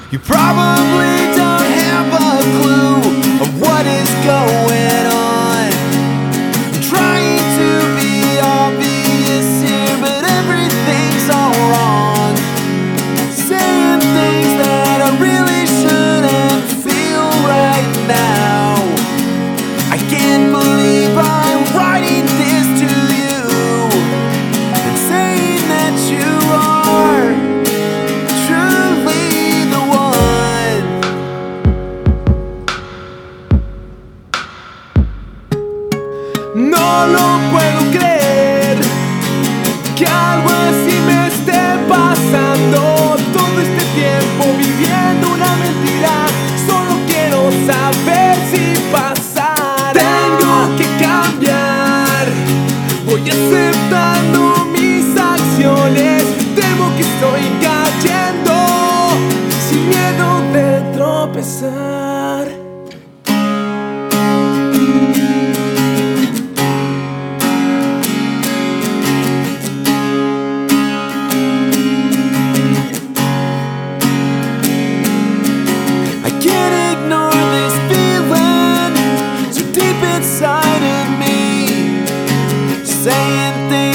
You probably don't have a clue of what is going on. I'm trying to be obvious here, but everything's all wrong. Saying things that I really shouldn't feel right now. I can't believe I'm writing this to you and saying that you are truly the one. No lo puedo creer que algo así me esté pasando. Todo este tiempo viviendo una mentira. Solo quiero saber si pasará. Tengo que cambiar. Voy aceptando mis acciones. Temo que estoy cayendo sin miedo de tropezar. I can't ignore this feeling so deep inside of me, saying things